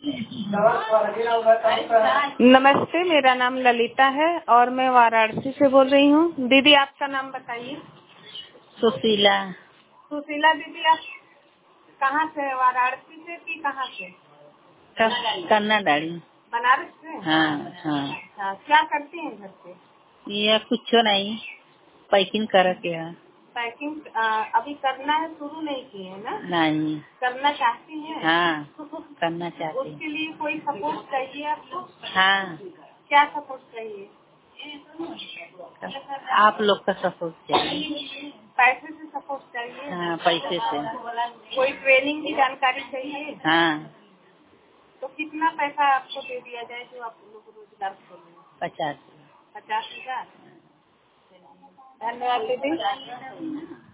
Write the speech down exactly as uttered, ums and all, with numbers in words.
नमस्ते, मेरा नाम ललिता है और मैं वाराणसी से बोल रही हूँ। दीदी आपका नाम बताइए। सुशीला। सुशीला दीदी, आप कहाँ से, वाराणसी से कि कहाँ से? कन्नाडाड़ी। बनारस से? हाँ हाँ। अच्छा, क्या करती हैं घर पे? ये कुछ नहीं, पैकिंग कर के है। पैकिंग अभी करना है, शुरू नहीं की है ना? नहीं। करना चाहती हैं? हाँ, करना चाहती हूँ। उसके लिए कोई सपोर्ट चाहिए आपको? हाँ। क्या सपोर्ट चाहिए? आप लोग का सपोर्ट चाहिए। पैसे से सपोर्ट चाहिए? हाँ, पैसे से। कोई ट्रेनिंग की जानकारी चाहिए? हाँ। तो कितना पैसा आपको दे दिया जाए जो आप लोग रोजगार खोलें? पचास। पचास हजार। धन्यवाद दीदी।